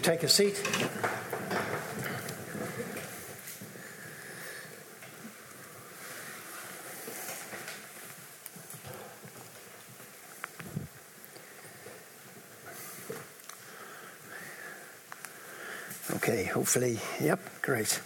take a seat. Okay, hopefully, yep, great.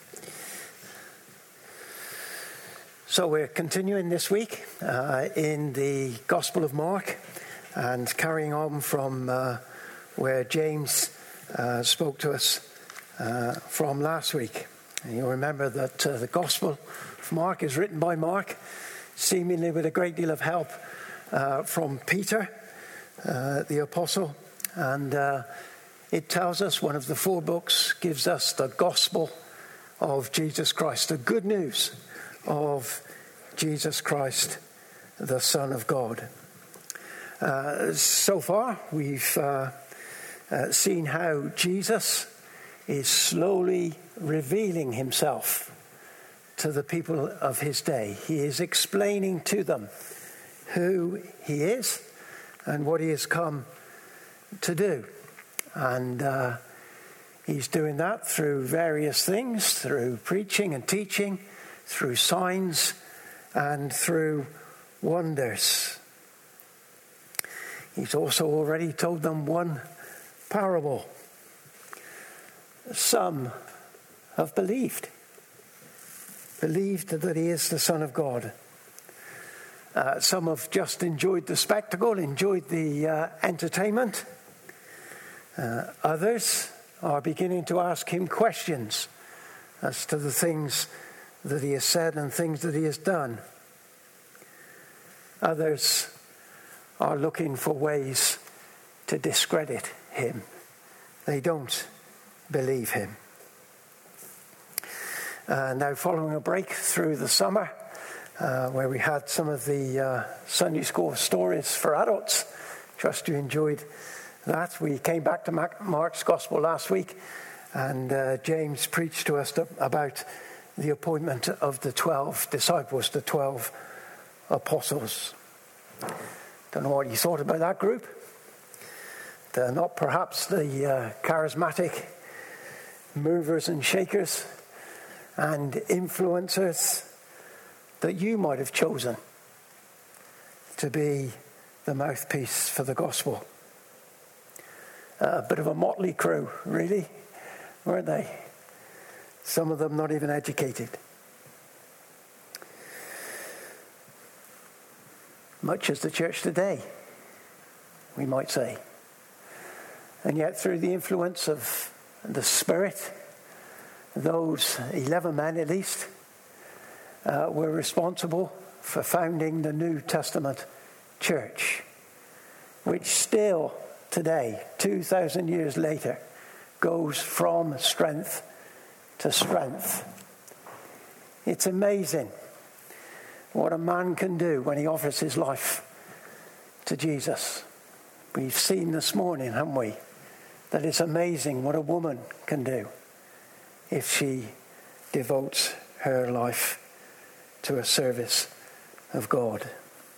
So we're continuing this week in the Gospel of Mark and carrying on from where James spoke to us from last week. And you'll remember that the Gospel of Mark is written by Mark, seemingly with a great deal of help from Peter, the apostle, and it tells us, one of the four books gives us the gospel of Jesus Christ, the good news of Jesus Christ, the Son of God. So far, we've seen how Jesus is slowly revealing himself to the people of his day. He is explaining to them who he is and what he has come to do. And he's doing that through various things, through preaching and teaching, through signs and through wonders. He's also already told them one parable. Some have believed that he is the Son of God. Some have just enjoyed the spectacle, enjoyed the entertainment. Others are beginning to ask him questions as to the things that he has said and things that he has done. Others are looking for ways to discredit him. They don't believe him. Now, following a break through the summer, where we had some of the Sunday school stories for adults, trust you enjoyed that. We came back to Mark's Gospel last week, and James preached to us about the appointment of the 12 disciples, the 12 apostles. Don't know what you thought about that group. They're not perhaps the charismatic movers and shakers and influencers that you might have chosen to be the mouthpiece for the gospel. A bit of a motley crew, really, weren't they? Some of them not even educated. Much as the church today, we might say. And yet through the influence of the Spirit, those 11 men at least were responsible for founding the New Testament church, which still today, 2,000 years later, goes from strength to strength. It's amazing what a man can do when he offers his life to Jesus. We've seen this morning, haven't we, that it's amazing what a woman can do if she devotes her life to a service of God.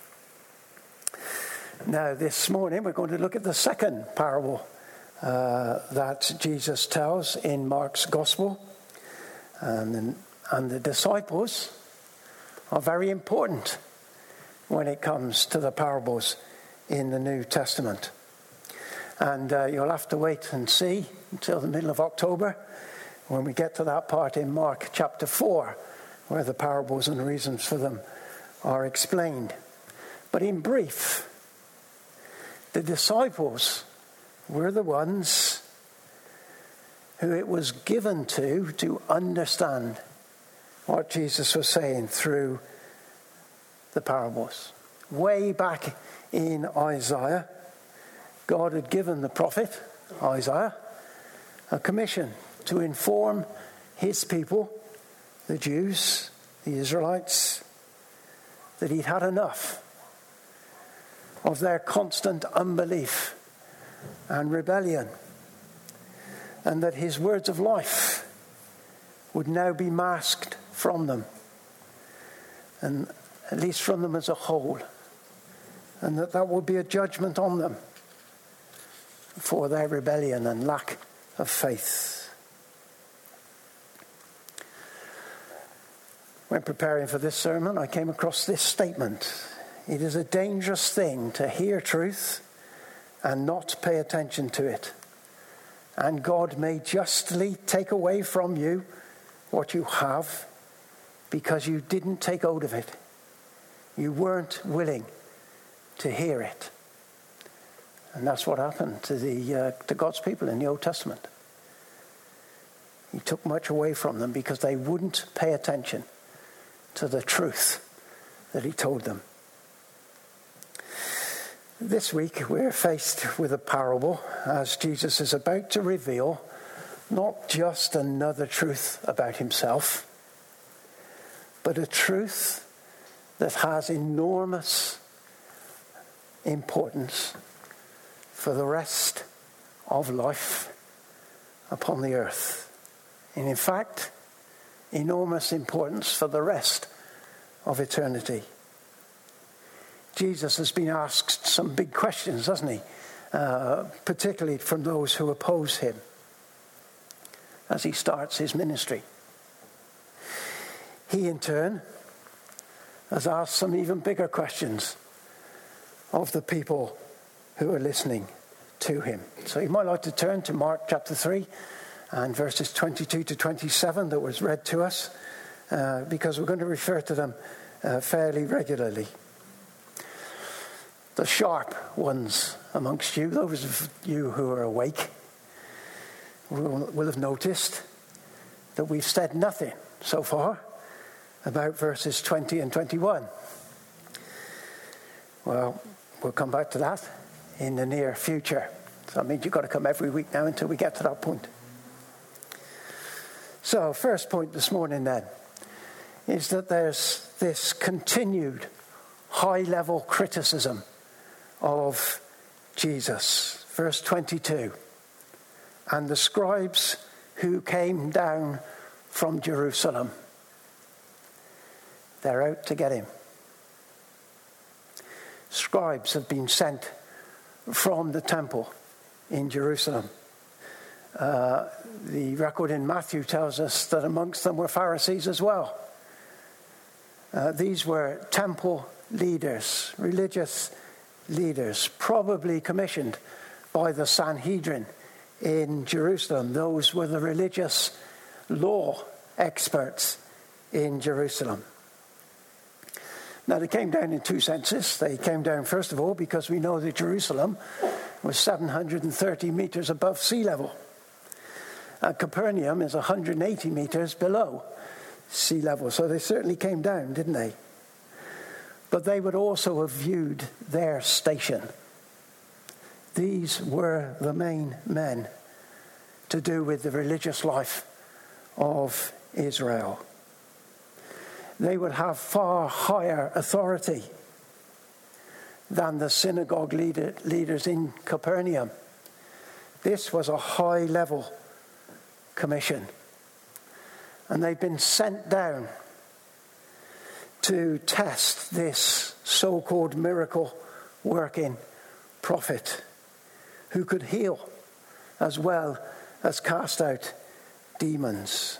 Now, this morning, we're going to look at the second parable that Jesus tells in Mark's Gospel. And the disciples are very important when it comes to the parables in the New Testament. And you'll have to wait and see until the middle of October when we get to that part in Mark chapter 4, where the parables and the reasons for them are explained. But in brief, the disciples were the ones who it was given to understand what Jesus was saying through the parables. Way back in Isaiah, God had given the prophet, Isaiah, a commission to inform his people, the Jews, the Israelites, that he'd had enough of their constant unbelief and rebellion, and that his words of life would now be masked from them, and at least from them as a whole, and that would be a judgment on them for their rebellion and lack of faith. When preparing for this sermon, I came across this statement. It is a dangerous thing to hear truth and not pay attention to it. And God may justly take away from you what you have because you didn't take hold of it. You weren't willing to hear it. And that's what happened to God's people in the Old Testament. He took much away from them because they wouldn't pay attention to the truth that he told them. This week we're faced with a parable as Jesus is about to reveal not just another truth about himself, but a truth that has enormous importance for the rest of life upon the earth. And in fact, enormous importance for the rest of eternity. Jesus has been asked some big questions, hasn't he? Particularly from those who oppose him as he starts his ministry. He, in turn, has asked some even bigger questions of the people who are listening to him. So you might like to turn to Mark chapter 3 and verses 22 to 27 that was read to us, because we're going to refer to them fairly regularly. The sharp ones amongst you, those of you who are awake, will have noticed that we've said nothing so far about verses 20 and 21. Well, we'll come back to that in the near future. So that means you've got to come every week now until we get to that point. So, first point this morning then is that there's this continued high-level criticism of Jesus. Verse 22, and the scribes who came down from Jerusalem. They're out to get him. Scribes have been sent from the temple in Jerusalem. The record in Matthew tells us that amongst them were Pharisees as well. These were temple leaders, religious leaders, probably commissioned by the Sanhedrin in Jerusalem. Those were the religious law experts in Jerusalem. Now, they came down in two senses. They came down, first of all, because we know that Jerusalem was 730 meters above sea level. Capernaum is 180 meters below sea level. So they certainly came down, didn't they? But they would also have viewed their station. These were the main men to do with the religious life of Israel. They would have far higher authority than the synagogue leaders in Capernaum. This was a high-level commission. And they've been sent down to test this so-called miracle-working prophet who could heal as well as cast out demons.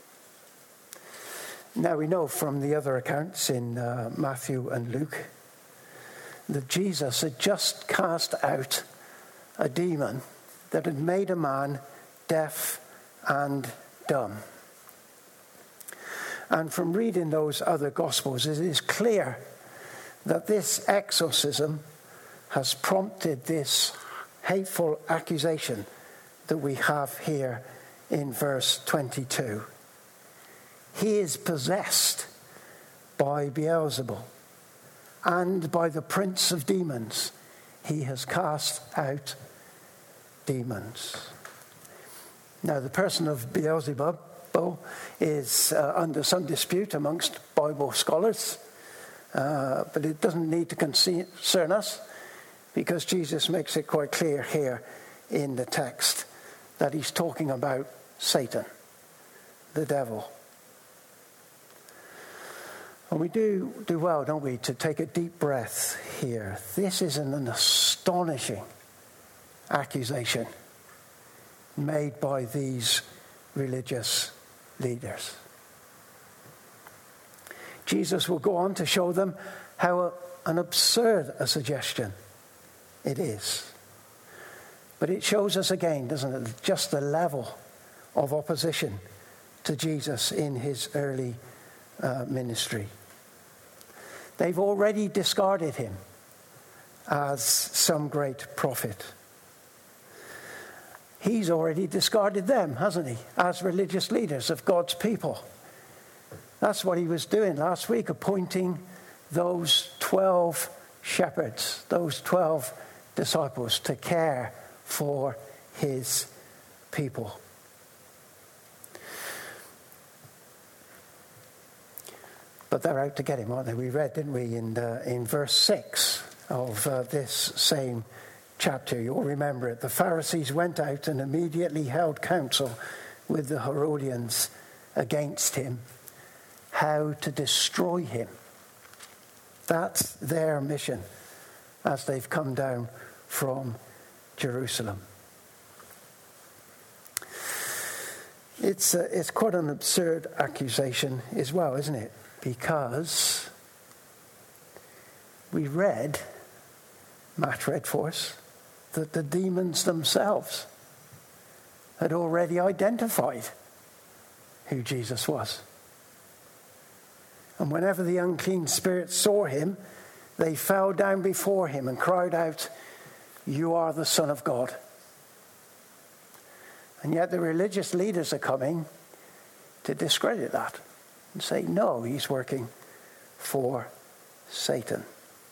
Now we know from the other accounts in Matthew and Luke that Jesus had just cast out a demon that had made a man deaf and dumb. And from reading those other Gospels, it is clear that this exorcism has prompted this hateful accusation that we have here in verse 22. He is possessed by Beelzebul, and by the prince of demons he has cast out demons. Now, the person of Beelzebub is under some dispute amongst Bible scholars, but it doesn't need to concern us because Jesus makes it quite clear here in the text that he's talking about Satan, the devil. And we do well, don't we, to take a deep breath here. This is an astonishing accusation. made by these religious leaders. Jesus will go on to show them how an absurd a suggestion it is. But it shows us again, doesn't it, just the level of opposition to Jesus in his early ministry. They've already discarded him as some great prophet. He's already discarded them, hasn't he, as religious leaders of God's people. That's what he was doing last week, appointing those 12 shepherds, those 12 disciples to care for his people. But they're out to get him, aren't they? We read, didn't we, in verse 6 of this same chapter. You'll remember it. The Pharisees went out and immediately held counsel with the Herodians against him, how to destroy him. That's their mission as they've come down from Jerusalem. It's quite an absurd accusation as well, isn't it? Because we read, Matt read for us, that the demons themselves had already identified who Jesus was. And whenever the unclean spirits saw him, they fell down before him and cried out, "You are the Son of God." And yet the religious leaders are coming to discredit that and say, no, he's working for Satan.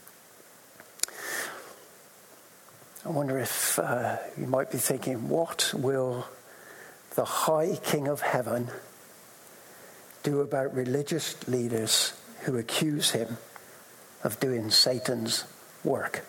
I wonder if you might be thinking, what will the High King of Heaven do about religious leaders who accuse him of doing Satan's work?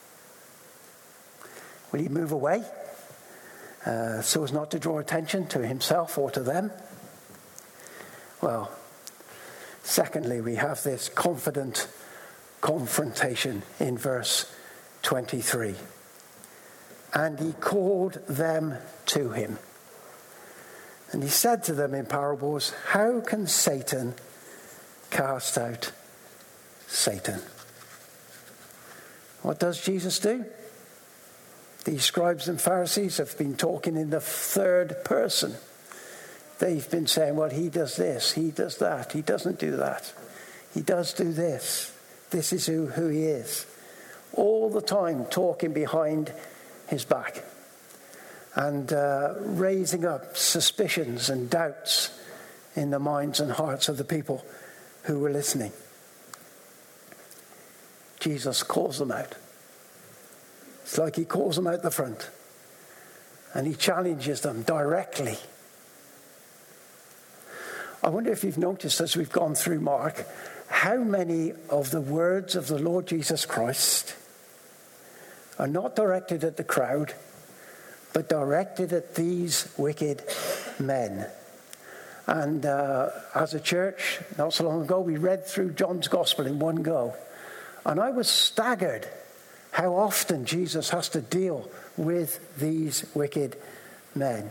Will he move away so as not to draw attention to himself or to them? Well, secondly, we have this confident confrontation in verse 23. And he called them to him. And he said to them in parables, how can Satan cast out Satan? What does Jesus do? These scribes and Pharisees have been talking in the third person. They've been saying, well, he does this, he does that, he doesn't do that. He does do this. This is who he is. All the time talking behind his back and raising up suspicions and doubts in the minds and hearts of the people who were listening. Jesus calls them out. It's like he calls them out the front and he challenges them directly. I wonder if you've noticed as we've gone through Mark, how many of the words of the Lord Jesus Christ are not directed at the crowd, but directed at these wicked men. And as a church, not so long ago, we read through John's Gospel in one go. And I was staggered how often Jesus has to deal with these wicked men.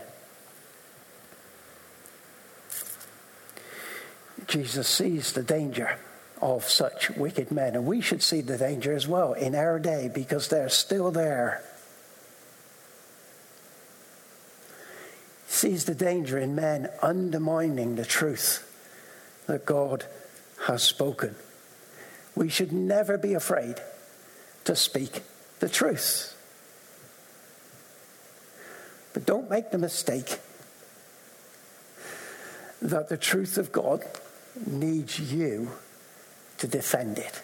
Jesus sees the danger of such wicked men. And we should see the danger as well in our day because they're still there. He sees the danger in men undermining the truth that God has spoken. We should never be afraid to speak the truth. But don't make the mistake that the truth of God needs you to defend it.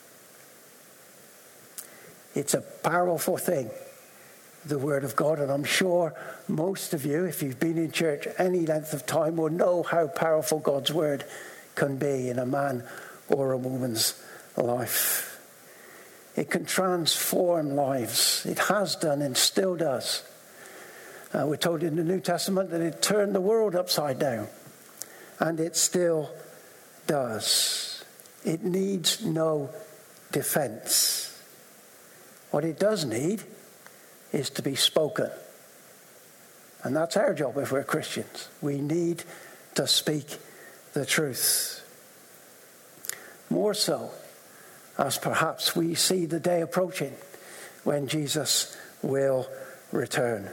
It's a powerful thing, the Word of God, and I'm sure most of you, if you've been in church any length of time, will know how powerful God's Word can be in a man or a woman's life. It can transform lives. It has done and still does. We're told in the New Testament that it turned the world upside down, and it still does. It needs no defense. What it does need is to be spoken. And that's our job if we're Christians. We need to speak the truth. More so, as perhaps we see the day approaching when Jesus will return.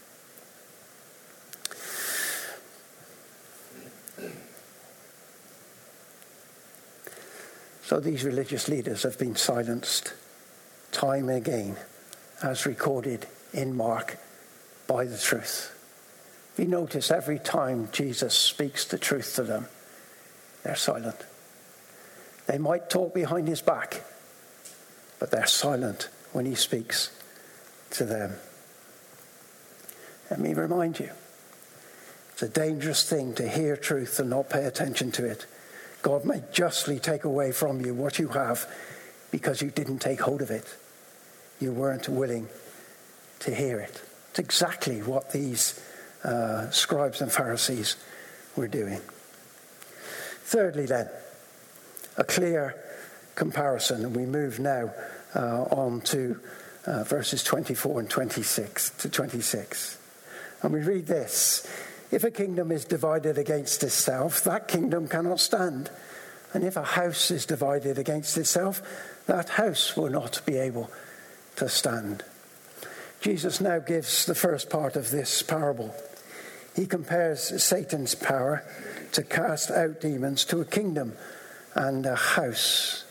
So these religious leaders have been silenced time and again, as recorded in Mark, by the truth. We notice every time Jesus speaks the truth to them, they're silent. They might talk behind his back, but they're silent when he speaks to them. Let me remind you, it's a dangerous thing to hear truth and not pay attention to it. God may justly take away from you what you have because you didn't take hold of it. You weren't willing to hear it. It's exactly what these scribes and Pharisees were doing. Thirdly then, a clear comparison, and we move now on to verses 24 and 26 to 26. And we read this: if a kingdom is divided against itself, that kingdom cannot stand. And if a house is divided against itself, that house will not be able to stand. Jesus now gives the first part of this parable. He compares Satan's power to cast out demons to a kingdom and a house.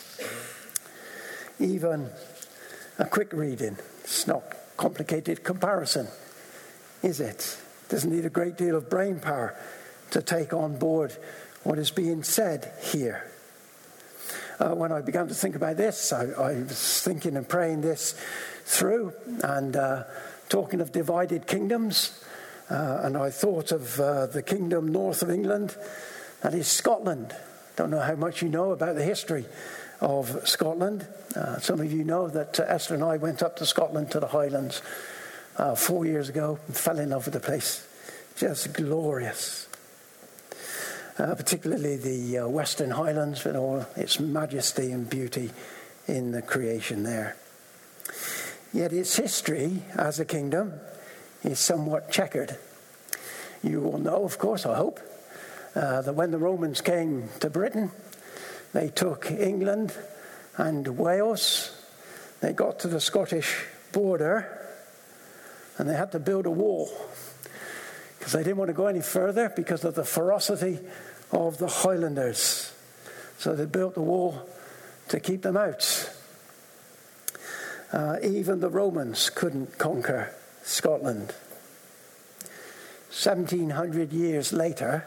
Even a quick reading, it's not complicated comparison, is it? Doesn't need a great deal of brain power to take on board what is being said here. When I began to think about this, I was thinking and praying this through and talking of divided kingdoms. And I thought of the kingdom north of England, that is Scotland. Don't know how much you know about the history of Scotland. Some of you know that Esther and I went up to Scotland, to the Highlands, 4 years ago, and fell in love with the place. Just glorious. Particularly the Western Highlands with all its majesty and beauty in the creation there. Yet its history as a kingdom is somewhat checkered. You will know, of course, I hope, that when the Romans came to Britain, they took England and Wales. They got to the Scottish border and they had to build a wall because they didn't want to go any further because of the ferocity of the Highlanders. So they built the wall to keep them out. Even the Romans couldn't conquer Scotland. 1700 years later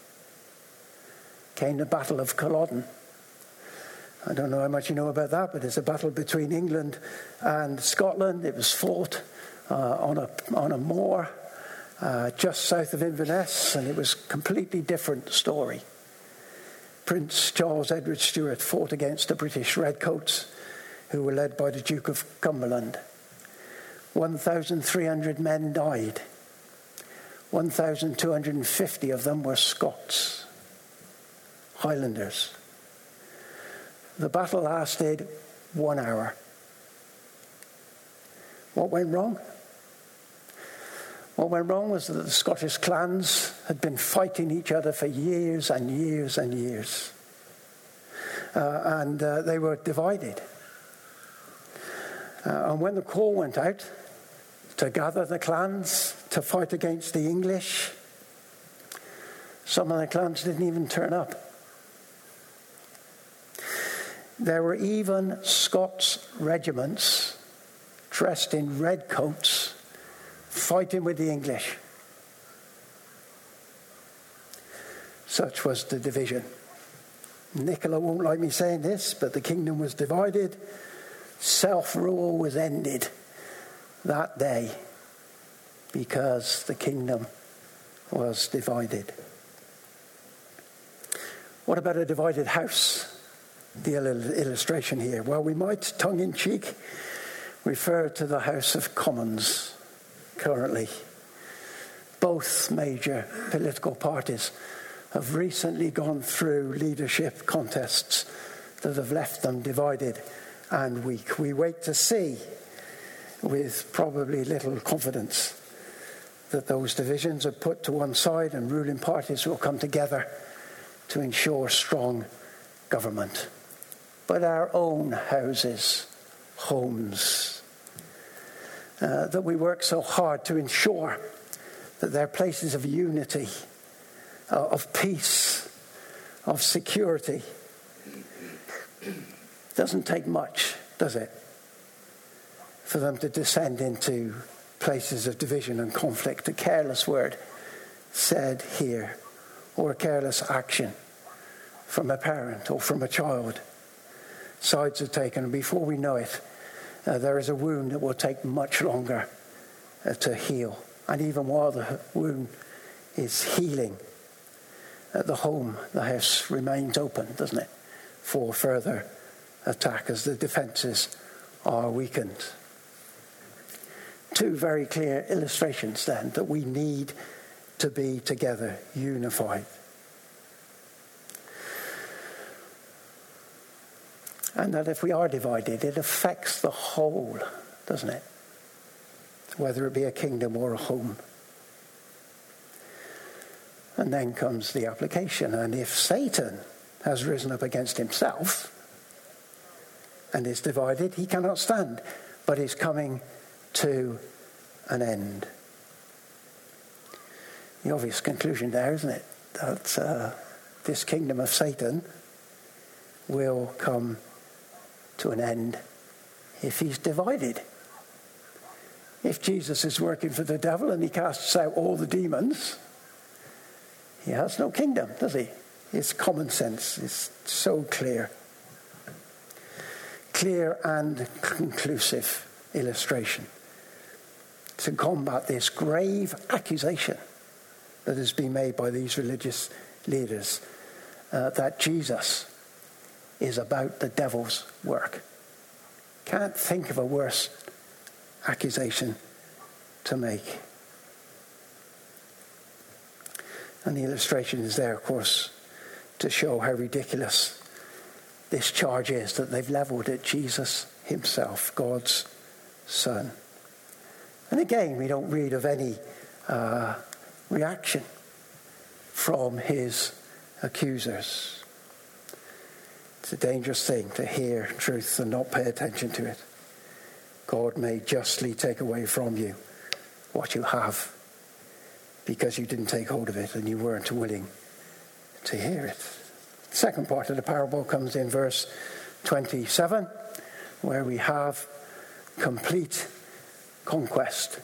came the Battle of Culloden. I don't know how much you know about that, but it's a battle between England and Scotland. It was fought on a moor just south of Inverness, and it was a completely different story. Prince Charles Edward Stuart fought against the British Redcoats, who were led by the Duke of Cumberland. 1,300 men died. 1,250 of them were Scots, Highlanders. The battle lasted 1 hour. What went wrong? What went wrong was that the Scottish clans had been fighting each other for years and years and years. And they were divided. And when the call went out to gather the clans to fight against the English, some of the clans didn't even turn up. There were even Scots regiments dressed in red coats fighting with the English. Such was the division. Nicola won't like me saying this, but the kingdom was divided. Self-rule was ended that day because the kingdom was divided. What about a divided house? The illustration here. Well, we might, tongue-in-cheek, refer to the House of Commons currently. Both major political parties have recently gone through leadership contests that have left them divided and weak. We wait to see, with probably little confidence, that those divisions are put to one side and ruling parties will come together to ensure strong government. But our own houses, homes, that we work so hard to ensure that they're places of unity, of peace, of security. Doesn't take much, does it, for them to descend into places of division and conflict. A careless word said here, or a careless action from a parent or from a child. Sides are taken, and before we know it, there is a wound that will take much longer to heal. And even while the wound is healing, the house remains open, doesn't it, for further attack as the defences are weakened. Two very clear illustrations then that we need to be together, unified. And that if we are divided, it affects the whole, doesn't it? Whether it be a kingdom or a home. And then comes the application. And if Satan has risen up against himself and is divided, he cannot stand, but is coming to an end. The obvious conclusion there, isn't it? That this kingdom of Satan will come to an end if he's divided. If Jesus is working for the devil and he casts out all the demons, he has no kingdom, does he? It's common sense. It's so clear. Clear and conclusive illustration to combat this grave accusation that has been made by these religious leaders that Jesus is about the devil's work. Can't think of a worse accusation to make. And the illustration is there, of course, to show how ridiculous this charge is that they've levelled at Jesus himself, God's Son. And again, we don't read of any reaction from his accusers. It's a dangerous thing to hear truth and not pay attention to it. God may justly take away from you what you have because you didn't take hold of it and you weren't willing to hear it. The second part of the parable comes in verse 27, where we have complete conquest.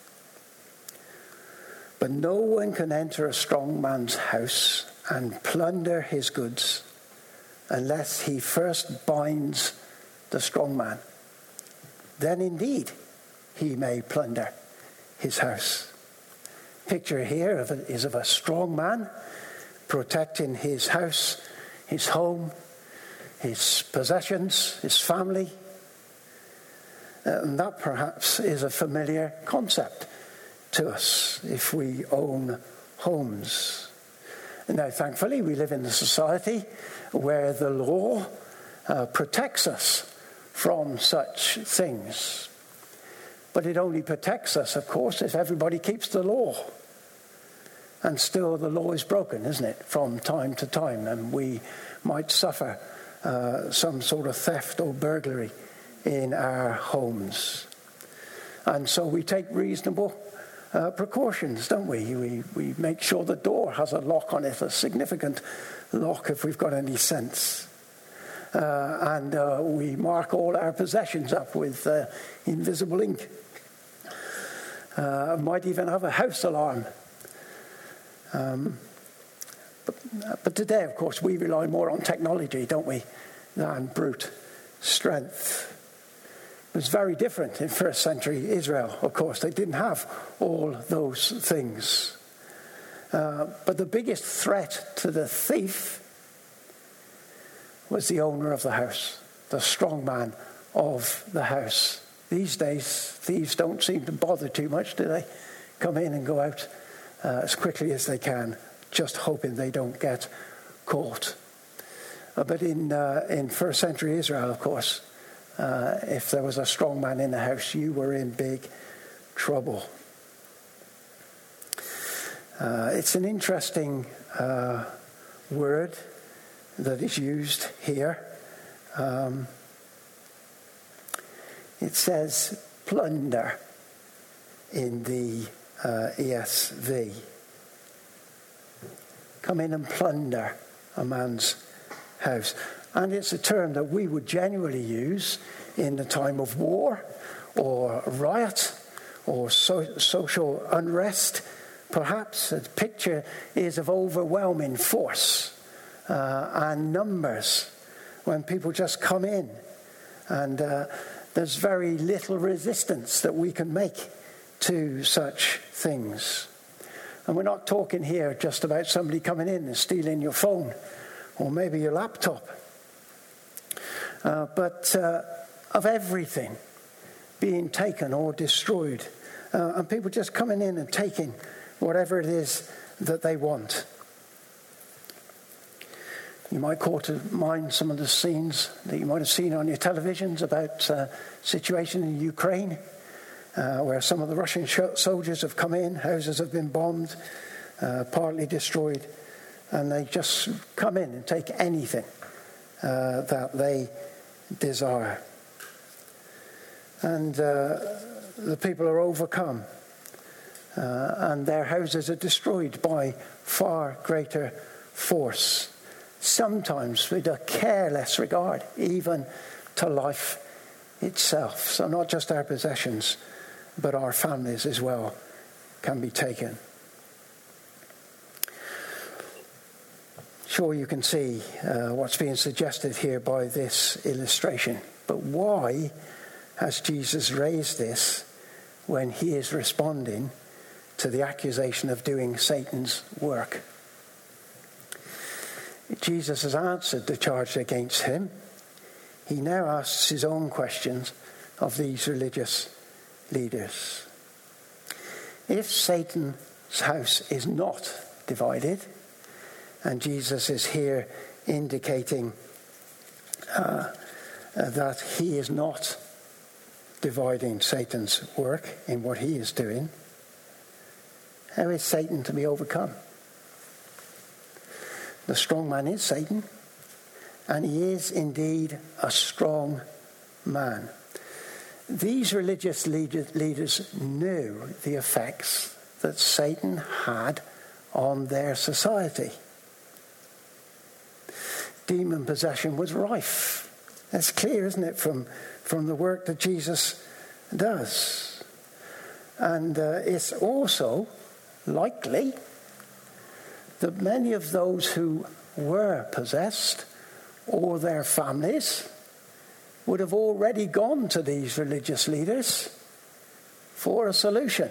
But no one can enter a strong man's house and plunder his goods unless he first binds the strong man. Then indeed he may plunder his house. Picture here is of a strong man protecting his house, his home, his possessions, his family. And that perhaps is a familiar concept to us if we own homes. Now, thankfully, we live in a society where the law protects us from such things. But it only protects us, of course, if everybody keeps the law. And still the law is broken, isn't it, from time to time. And we might suffer some sort of theft or burglary in our homes. And so we take reasonable precautions, don't we? We make sure the door has a lock on it, a significant lock if we've got any sense. And we mark all our possessions up with invisible ink. Might even have a house alarm. But today, of course, we rely more on technology, don't we, than brute strength. It was very different in first century Israel, of course. They didn't have all those things. But the biggest threat to the thief was the owner of the house, the strong man of the house. These days, thieves don't seem to bother too much, do they? Come in and go out as quickly as they can, just hoping they don't get caught. But in first century Israel, of course, if there was a strong man in the house, you were in big trouble. It's an interesting word that is used here. It says plunder in the ESV. Come in and plunder a man's house. And it's a term that we would generally use in the time of war or riot or social unrest. Perhaps the picture is of overwhelming force and numbers when people just come in, and there's very little resistance that we can make to such things. And we're not talking here just about somebody coming in and stealing your phone or maybe your laptop, but of everything being taken or destroyed, and people just coming in and taking whatever it is that they want. You might call to mind some of the scenes that you might have seen on your televisions about situation in Ukraine, where some of the Russian soldiers have come in, houses have been bombed, partly destroyed, and they just come in and take anything that they desire. And the people are overcome, and their houses are destroyed by far greater force, sometimes with a careless regard even to life itself. So not just our possessions, but our families as well can be taken. Sure, you can see what's being suggested here by this illustration. But why has Jesus raised this when he is responding to the accusation of doing Satan's work? Jesus has answered the charge against him. He now asks his own questions of these religious leaders. If Satan's house is not divided, and Jesus is here indicating that he is not dividing Satan's work in what he is doing, how is Satan to be overcome? The strong man is Satan, and he is indeed a strong man. These religious leaders knew the effects that Satan had on their society. Demon possession was rife. That's clear, isn't it, from the work that Jesus does. And it's also likely that many of those who were possessed, or their families, would have already gone to these religious leaders for a solution.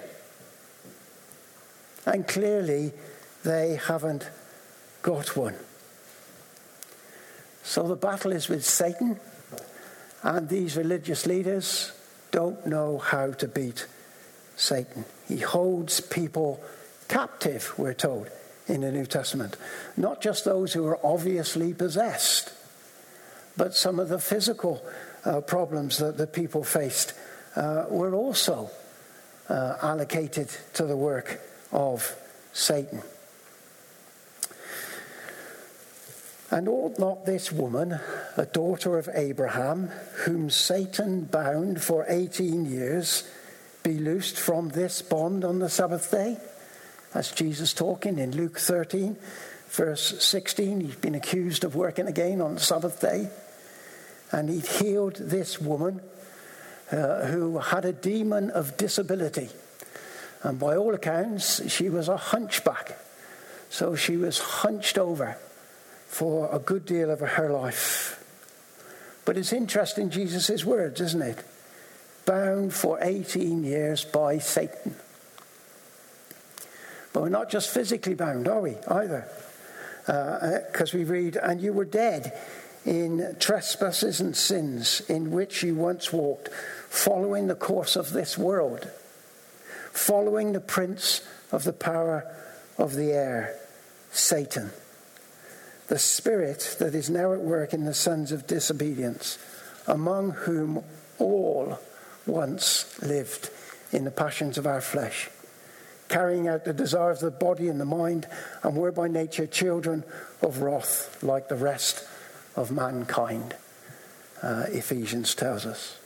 And clearly they haven't got one. So the battle is with Satan, and these religious leaders don't know how to beat Satan. He holds people captive, we're told, in the New Testament. Not just those who are obviously possessed, but some of the physical problems that the people faced were also allocated to the work of Satan. And ought not this woman, a daughter of Abraham, whom Satan bound for 18 years, be loosed from this bond on the Sabbath day? That's Jesus talking in Luke 13, verse 16. He's been accused of working again on the Sabbath day. And he'd healed this woman who had a demon of disability. And by all accounts, she was a hunchback. So she was hunched over for a good deal of her life. But it's interesting, Jesus' words, isn't it? Bound for 18 years by Satan. But we're not just physically bound, are we, either? Because we read, and you were dead in trespasses and sins in which you once walked, following the course of this world, following the prince of the power of the air, Satan, the spirit that is now at work in the sons of disobedience, among whom all once lived in the passions of our flesh, carrying out the desires of the body and the mind, and were by nature children of wrath like the rest of mankind, Ephesians tells us.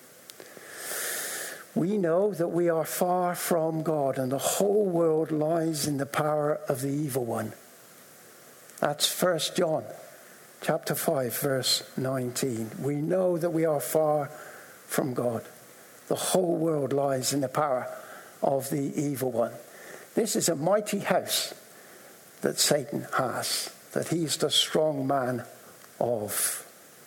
We know that we are far from God, and the whole world lies in the power of the evil one. That's 1 John chapter 5, verse 19. We know that we are far from God. The whole world lies in the power of the evil one. This is a mighty house that Satan has, that he's the strong man of.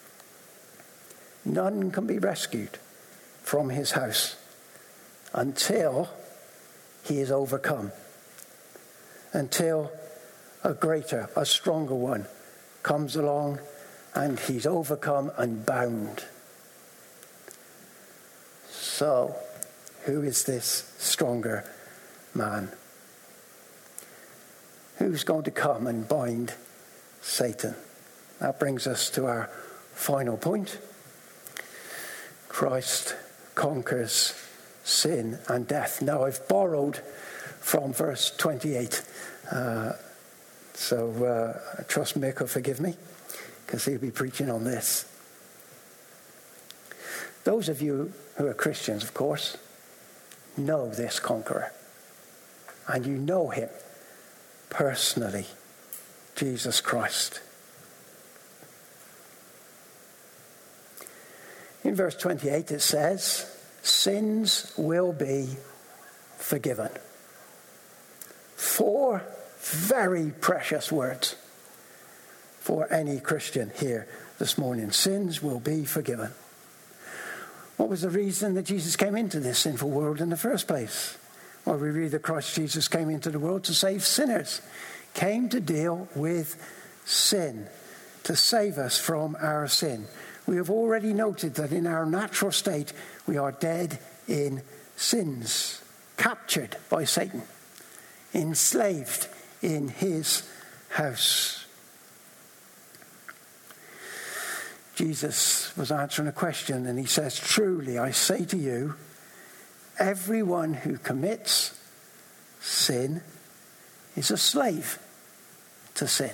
None can be rescued from his house until he is overcome, until a greater, a stronger one comes along and he's overcome and bound. So, who is this stronger man? Who's going to come and bind Satan? That brings us to our final point. Christ conquers sin and death. Now, I've borrowed from verse 28. So I trust Mick will forgive me, because he'll be preaching on this. Those of you who are Christians, of course, know this conqueror. And you know him personally, Jesus Christ. In verse 28 it says, sins will be forgiven. 4 very precious words for any Christian here this morning. Sins will be forgiven. What was the reason that Jesus came into this sinful world in the first place? Well, we read that Christ Jesus came into the world to save sinners, came to deal with sin, to save us from our sin. We have already noted that in our natural state, we are dead in sins, captured by Satan, enslaved in his house. Jesus was answering a question, and he says, truly, I say to you, everyone who commits sin is a slave to sin.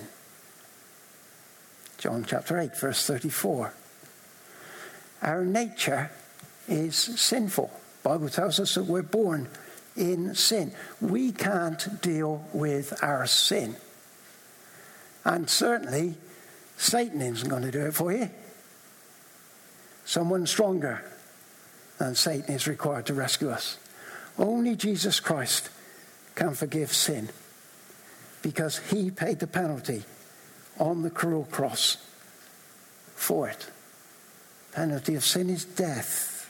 John chapter 8, verse 34. Our nature is sinful. The Bible tells us that we're born in sin. We can't deal with our sin. And certainly, Satan isn't going to do it for you. Someone stronger than Satan is required to rescue us. Only Jesus Christ can forgive sin, because he paid the penalty on the cruel cross for it. The penalty of sin is death.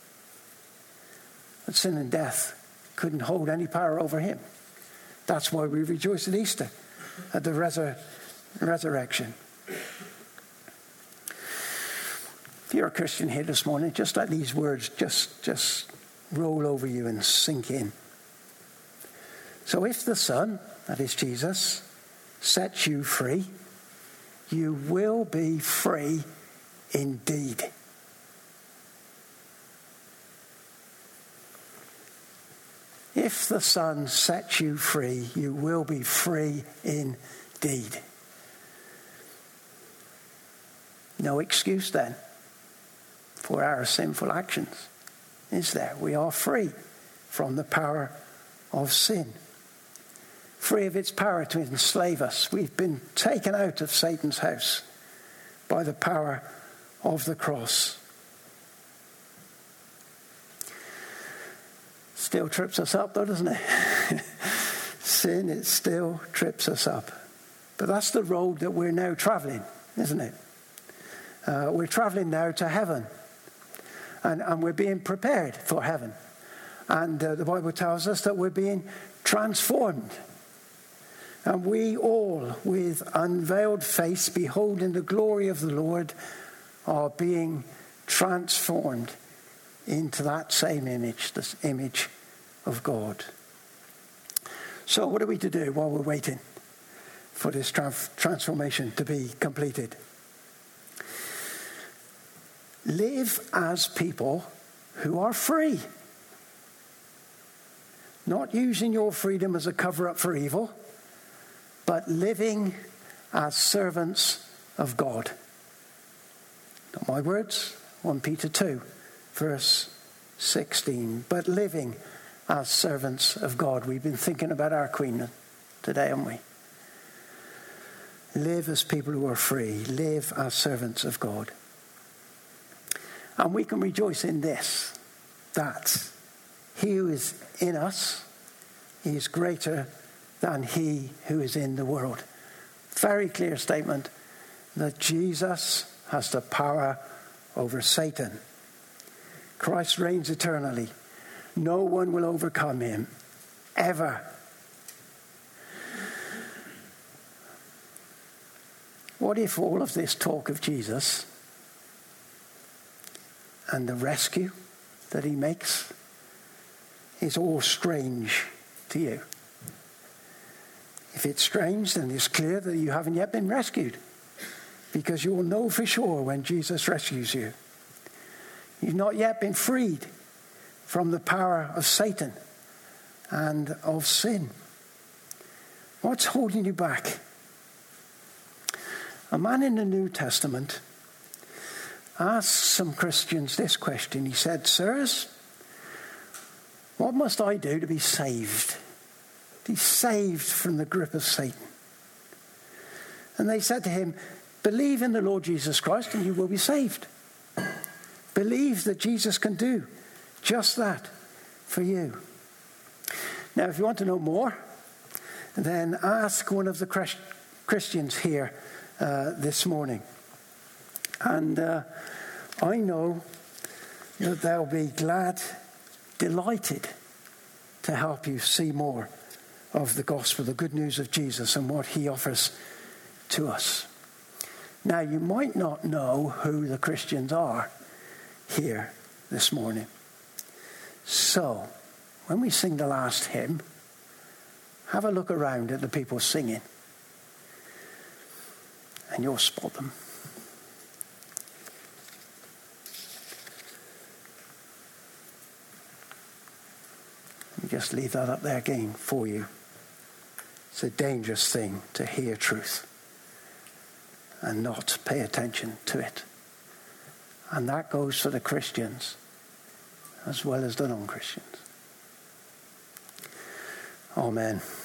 But sin and death couldn't hold any power over him. That's why we rejoice at Easter, at the resurrection. If you're a Christian here this morning, just let these words just roll over you and sink in. So if the Son, that is Jesus, sets you free, you will be free indeed. If the Son sets you free, you will be free indeed. No excuse then for our sinful actions, is there? We are free from the power of sin, free of its power to enslave us. We've been taken out of Satan's house by the power of the cross. Still trips us up though, doesn't it? Sin, it still trips us up. But that's the road that we're now traveling, isn't it? We're traveling now to heaven. And we're being prepared for heaven. And the Bible tells us that we're being transformed. And we all, with unveiled face, beholding the glory of the Lord, are being transformed into that same image, this image of God. So what are we to do while we're waiting for this transformation to be completed? Live as people who are free. not using your freedom as a cover-up for evil, but living as servants of God. Not my words, 1 Peter 2, verse 16. But living as servants of God. We've been thinking about our Queen today, haven't we? Live as people who are free. Live as servants of God. And we can rejoice in this, that he who is in us is greater than he who is in the world. Very clear statement that Jesus has the power over Satan. Christ reigns eternally. No one will overcome him, ever. What if all of this talk of Jesus and the rescue that he makes is all strange to you? If it's strange, then it's clear that you haven't yet been rescued, because you will know for sure when Jesus rescues you. You've not yet been freed from the power of Satan and of sin. What's holding you back? A man in the New Testament asked some Christians this question. He said, "Sirs, what must I do to be saved? Be saved from the grip of Satan?" And they said to him, "Believe in the Lord Jesus Christ and you will be saved." Believe that Jesus can do just that for you. Now, if you want to know more, then ask one of the Christians here this morning. And I know that they'll be glad, delighted to help you see more of the gospel, the good news of Jesus and what he offers to us. Now, you might not know who the Christians are here this morning. So, when we sing the last hymn, have a look around at the people singing, and you'll spot them. Let me just leave that up there again for you. It's a dangerous thing to hear truth and not pay attention to it. And that goes for the Christians as well as the non-Christians. Amen.